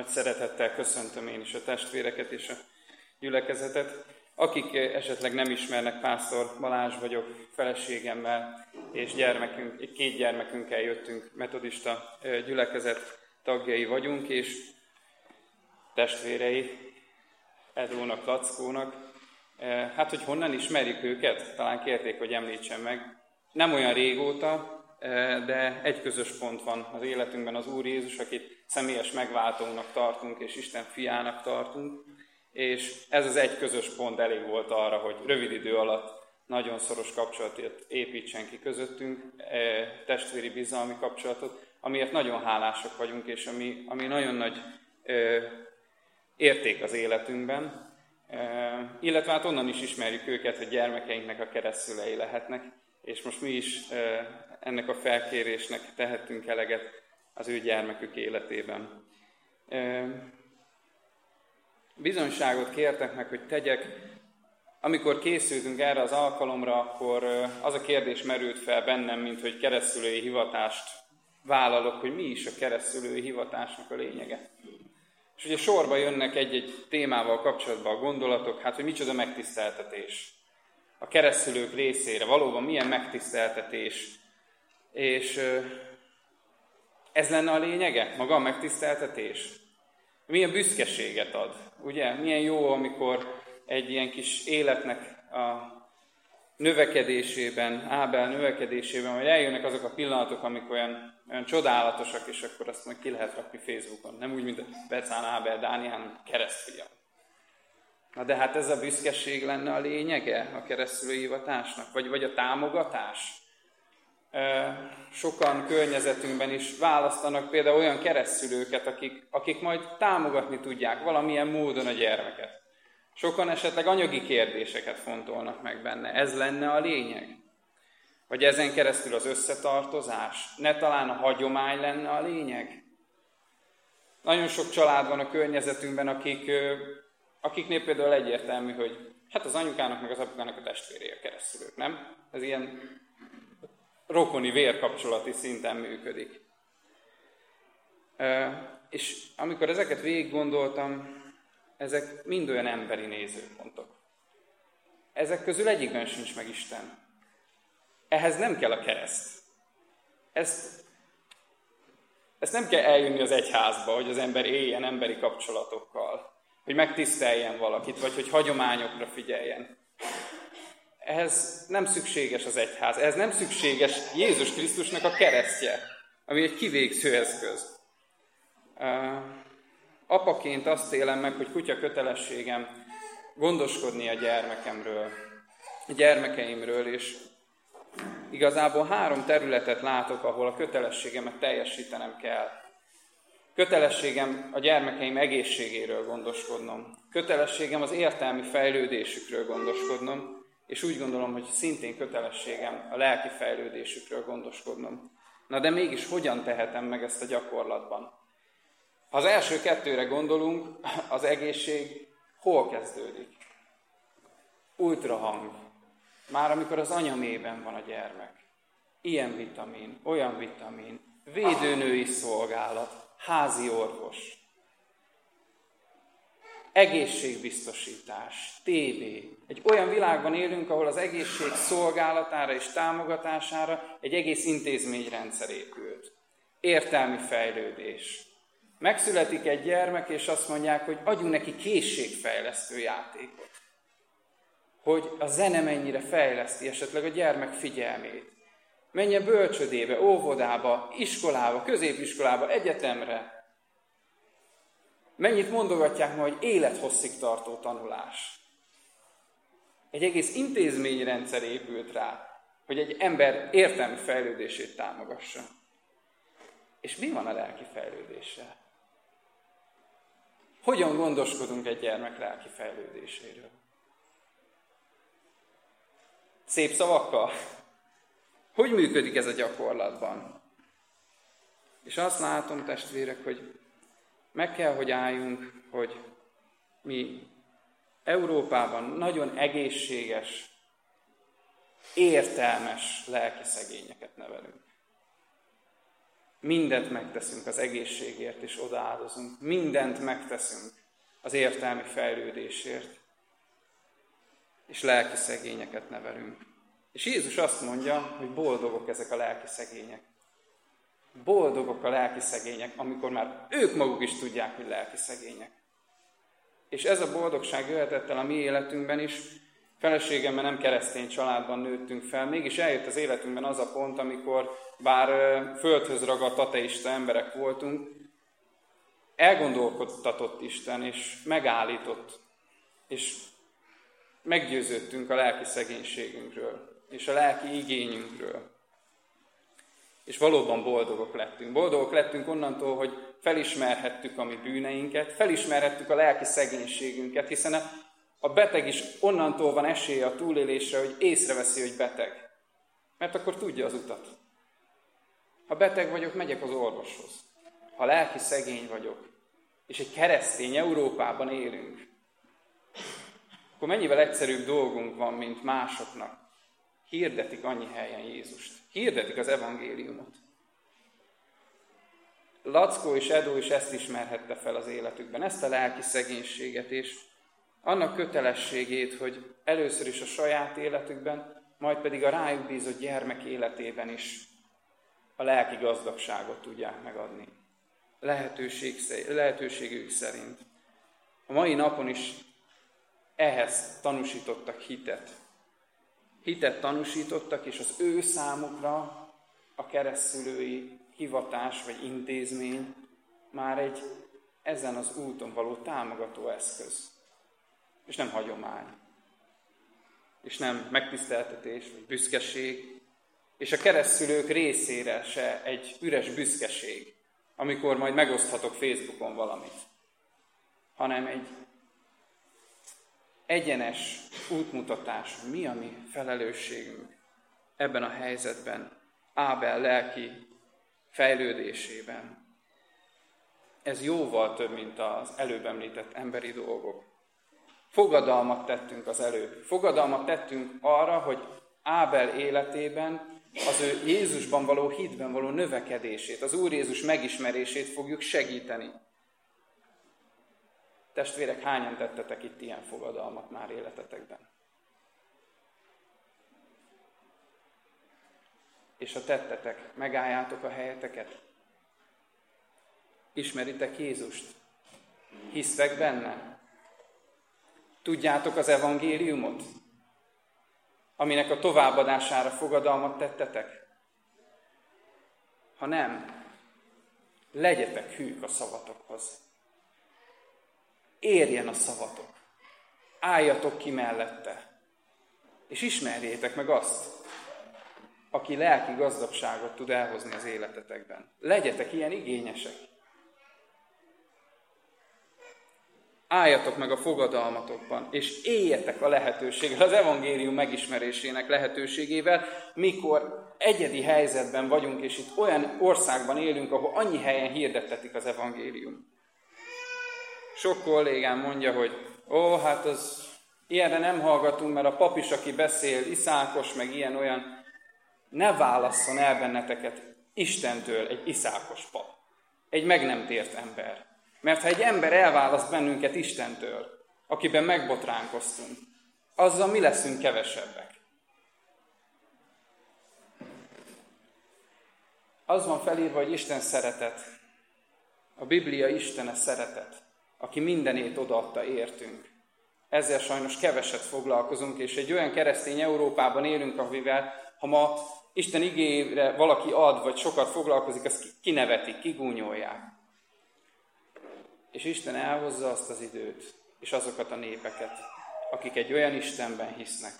Nagy szeretettel köszöntöm én is a testvéreket és a gyülekezetet. Akik esetleg nem ismernek, Pásztor Balázs vagyok, feleségemmel és két gyermekünkkel jöttünk, metodista gyülekezet tagjai vagyunk, és testvérei Edónak, Lackónak. Hát, hogy honnan ismerjük őket? Talán kérték, hogy említsem meg. Nem olyan régóta, de egy közös pont van az életünkben, az Úr Jézus, akit személyes megváltónak tartunk, és Isten fiának tartunk. És ez az egy közös pont elég volt arra, hogy rövid idő alatt nagyon szoros kapcsolatot építsen ki közöttünk, testvéri bizalmi kapcsolatot, amiért nagyon hálásak vagyunk, és ami nagyon nagy érték az életünkben. Illetve hát onnan is ismerjük őket, hogy gyermekeinknek a keresztszülei lehetnek, és most mi is ennek a felkérésnek tehettünk eleget az ő gyermekük életében. Bizonyságot kértek meg, hogy tegyek. Amikor készültünk erre az alkalomra, akkor az a kérdés merült fel bennem, mint hogy keresztszülői hivatást vállalok, hogy mi is a keresztszülői hivatásnak a lényege. És ugye sorba jönnek egy-egy témával kapcsolatban a gondolatok, hát hogy micsoda megtiszteltetés a keresztszülők részére, valóban milyen megtiszteltetés. És ez lenne a lényege, maga a megtiszteltetés. Milyen büszkeséget ad, ugye? Milyen jó, amikor egy ilyen kis életnek a növekedésében, Ábel növekedésében, vagy eljönnek azok a pillanatok, amik olyan csodálatosak, és akkor azt majd ki lehet rakni Facebookon. Nem úgy, mint a Becán Ábel Dániel, hanem keresztfiam. Na de hát ez a büszkeség lenne a lényege a keresztszülői hivatásnak, vagy a támogatás. Sokan környezetünkben is választanak például olyan keresztszülőket, akik majd támogatni tudják valamilyen módon a gyermeket. Sokan esetleg anyagi kérdéseket fontolnak meg benne. Ez lenne a lényeg? Vagy ezen keresztül az összetartozás? Ne talán a hagyomány lenne a lényeg? Nagyon sok család van a környezetünkben, akiknél például egyértelmű, hogy hát az anyukának meg az apukának a testvérei a keresztszülők, nem? Ez ilyen rokoni, vérkapcsolati szinten működik. És amikor ezeket végig gondoltam, ezek mind olyan emberi nézőpontok. Ezek közül egyikben sincs meg Isten. Ehhez nem kell a kereszt. Ezt nem kell eljönni az egyházba, hogy az ember éljen emberi kapcsolatokkal, hogy megtiszteljen valakit, vagy hogy hagyományokra figyeljen. Ehhez nem szükséges az egyház, ehhez nem szükséges Jézus Krisztusnak a keresztje, ami egy kivégző eszköz. Apaként azt élem meg, hogy kutya kötelességem gondoskodni a gyermekeimről, és igazából 3 területet látok, ahol a kötelességemet teljesítenem kell. Kötelességem a gyermekeim egészségéről gondoskodnom. Kötelességem az értelmi fejlődésükről gondoskodnom, és úgy gondolom, hogy szintén kötelességem a lelki fejlődésükről gondoskodnom. Na de mégis hogyan tehetem meg ezt a gyakorlatban? Ha az első 2-re gondolunk, az egészség hol kezdődik? Ultrahang. Már amikor az anyamében van a gyermek. Ilyen vitamin, olyan vitamin, védőnői szolgálat, házi orvos, egészségbiztosítás, TB. Egy olyan világban élünk, ahol az egészség szolgálatára és támogatására egy egész intézményrendszer épült. Értelmi fejlődés. Megszületik egy gyermek, és azt mondják, hogy adjunk neki készségfejlesztő játékot. Hogy a zene mennyire fejleszti esetleg a gyermek figyelmét. Menjen bölcsödébe, óvodába, iskolába, középiskolába, egyetemre. Mennyit mondogatják ma, hogy élethosszig tartó tanulás. Egy egész intézményrendszer épült rá, hogy egy ember értelmi fejlődését támogassa. És mi van a lelki fejlődéssel? Hogyan gondoskodunk egy gyermek lelki fejlődéséről? Szép szavakkal? Hogy működik ez a gyakorlatban? És azt látom, testvérek, hogy meg kell, hogy álljunk, hogy mi Európában nagyon egészséges, értelmes lelki szegényeket nevelünk. Mindent megteszünk az egészségért, és odaáldozunk. Mindent megteszünk az értelmi fejlődésért. És lelki szegényeket nevelünk. És Jézus azt mondja, hogy boldogok ezek a lelki szegények. Boldogok a lelki szegények, amikor már ők maguk is tudják, hogy lelki szegények. És ez a boldogság jöhetett el a mi életünkben is. Feleségemmel nem keresztény családban nőttünk fel, mégis eljött az életünkben az a pont, amikor bár földhöz ragadt ateista emberek voltunk, elgondolkodtatott Isten, és megállított, és meggyőződtünk a lelki szegénységünkről, és a lelki igényünkről. És valóban boldogok lettünk. Boldogok lettünk onnantól, hogy felismerhettük a mi bűneinket, felismerhettük a lelki szegénységünket, hiszen a beteg is onnantól van esélye a túlélésre, hogy észreveszi, hogy beteg. Mert akkor tudja az utat. Ha beteg vagyok, megyek az orvoshoz. Ha lelki szegény vagyok, és egy keresztény Európában élünk, akkor mennyivel egyszerűbb dolgunk van, mint másoknak. Hirdetik annyi helyen Jézust. Hirdetik az evangéliumot. Lackó és Edó is ezt ismerhette fel az életükben, ezt a lelki szegénységet, és annak kötelességét, hogy először is a saját életükben, majd pedig a rájuk bízott gyermek életében is a lelki gazdagságot tudják megadni. Lehetőségük szerint. A mai napon is ehhez tanúsítottak hitet. Hitet tanúsítottak, és az ő számukra a keresztszülői hivatás vagy intézmény már egy ezen az úton való támogató eszköz. És nem hagyomány. És nem megtiszteltetés vagy büszkeség. És a keresztszülők részére se egy üres büszkeség, amikor majd megoszthatok Facebookon valamit. Hanem egy egyenes útmutatás, mi a mi felelősségünk ebben a helyzetben, Ábel lelki fejlődésében. Ez jóval több, mint az előbb említett emberi dolgok. Fogadalmat tettünk az előbb. Fogadalmat tettünk arra, hogy Ábel életében az ő Jézusban való hitben való növekedését, az Úr Jézus megismerését fogjuk segíteni. Testvérek, hányan tettetek itt ilyen fogadalmat már életetekben? És ha tettetek, megálljátok a helyeteket? Ismeritek Jézust? Hisztek benne? Tudjátok az evangéliumot, aminek a továbbadására fogadalmat tettetek? Ha nem, legyetek hűk a szavatokhoz. Érjen a szavatok. Álljatok ki mellette. És ismerjétek meg azt, aki lelki gazdagságot tud elhozni az életetekben. Legyetek ilyen igényesek. Álljatok meg a fogadalmatokban, és éljetek a lehetőséggel, az evangélium megismerésének lehetőségével, mikor egyedi helyzetben vagyunk, és itt olyan országban élünk, ahol annyi helyen hirdettetik az evangélium. Sok kollégám mondja, hogy hát az ilyenre nem hallgatunk, mert a pap is, aki beszél, iszákos, meg ilyen-olyan, ne válasszon el benneteket Istentől egy iszákos pap. Egy meg nem tért ember. Mert ha egy ember elválaszt bennünket Istentől, akiben megbotránkoztunk, azzal mi leszünk kevesebbek. Az van felírva, hogy Isten szeretet. A Biblia Istene szeretet, aki mindenét odaadta értünk. Ezzel sajnos keveset foglalkozunk, és egy olyan keresztény Európában élünk, amivel ha ma Isten igéjére valaki ad, vagy sokat foglalkozik, azt kinevetik, kigúnyolják. És Isten elhozza azt az időt, és azokat a népeket, akik egy olyan Istenben hisznek,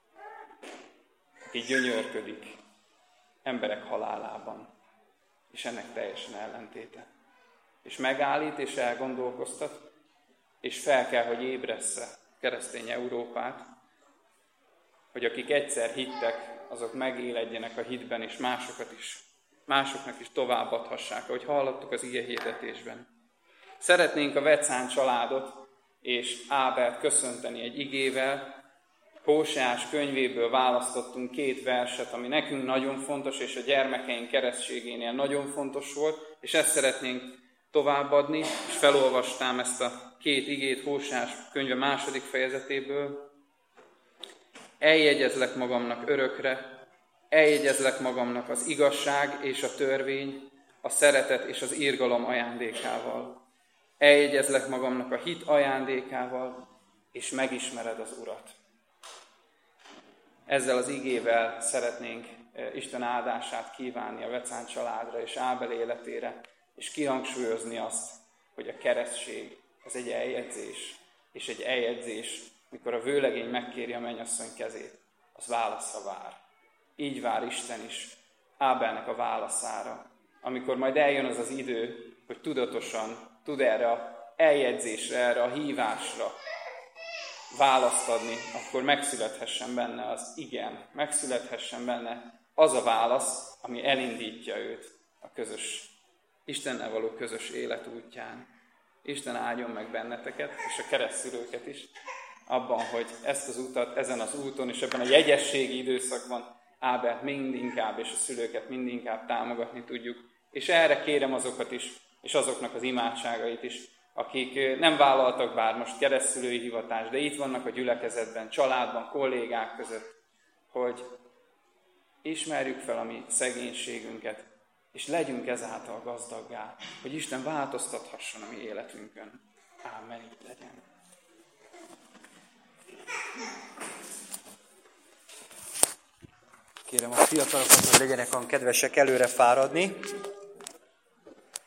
aki gyönyörködik emberek halálában, és ennek teljesen ellentéte. És megállít, és elgondolkoztat, és fel kell, hogy ébressze keresztény Európát, hogy akik egyszer hittek, azok megéledjenek a hitben, és másoknak is továbbadhassák, ahogy hallottuk az ige hirdetésben. Szeretnénk a Vecán családot és Ábelt köszönteni egy igével, Hóseás könyvéből választottunk 2 verset, ami nekünk nagyon fontos, és a gyermekeink keresztségénél nagyon fontos volt, és ezt szeretnénk továbbadni, és felolvastám ezt a 2 igét Hóseás könyve 2. fejezetéből. Eljegyezlek magamnak örökre, eljegyezlek magamnak az igazság és a törvény, a szeretet és az irgalom ajándékával. Eljegyezlek magamnak a hit ajándékával, és megismered az Urat. Ezzel az igével szeretnénk Isten áldását kívánni a Vecán családra és Ábel életére, és kihangsúlyozni azt, hogy a keresztség az egy eljegyzés, és egy eljegyzés, mikor a vőlegény megkéri a mennyasszony kezét, az válaszra vár. Így vár Isten is Ábelnek a válaszára, amikor majd eljön az az idő, hogy tudatosan tud erre a eljegyzésre, erre a hívásra választ adni, akkor megszülethessen benne az igen, megszülethessen benne az a válasz, ami elindítja őt a Istennel való közös élet útján. Isten áldjon meg benneteket, és a keresztszülőket is, abban, hogy ezt az utat, ezen az úton, és ebben a jegyességi időszakban Ábelt mindinkább, és a szülőket mindinkább támogatni tudjuk. És erre kérem azokat is, és azoknak az imádságait is, akik nem vállaltak bár most keresztszülői hivatást, de itt vannak a gyülekezetben, családban, kollégák között, hogy ismerjük fel a mi szegénységünket, és legyünk ezáltal gazdaggá, hogy Isten változtathasson a mi életünkön. Ámen, így legyen. Kérem a fiatalokat, hogy legyenek olyan kedvesek előre fáradni.